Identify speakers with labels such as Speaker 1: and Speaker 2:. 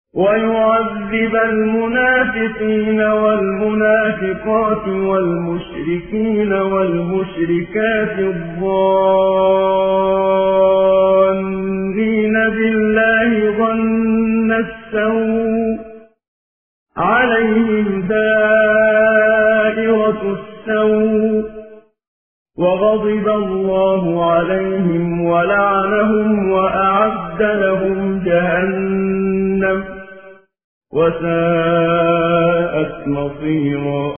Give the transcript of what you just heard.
Speaker 1: ويعذب المنافقين والمنافقات والمشركين والمشركات الظانين بالله ظن السوء عليهم دائرة السوء وغضب الله عليهم ولعنهم وأعد لهم جهنم وساءت مصيرا.